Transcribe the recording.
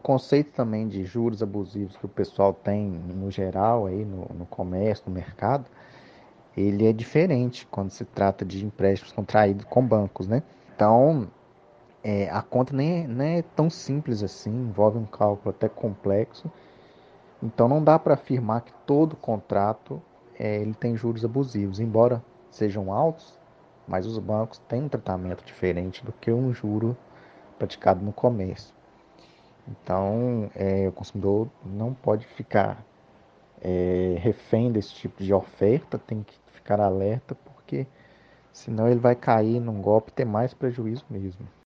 conceito também de juros abusivos que o pessoal tem no geral aí no comércio, no mercado, ele é diferente quando se trata de empréstimos contraídos com bancos, né? Então, a conta nem é tão simples assim, envolve um cálculo até complexo. Então, não dá para afirmar que todo contrato ele tem juros abusivos, embora sejam altos, mas os bancos têm um tratamento diferente do que um juro praticado no comércio. Então, o consumidor não pode ficar refém desse tipo de oferta, tem que ficar alerta, porque senão ele vai cair num golpe e ter mais prejuízo mesmo.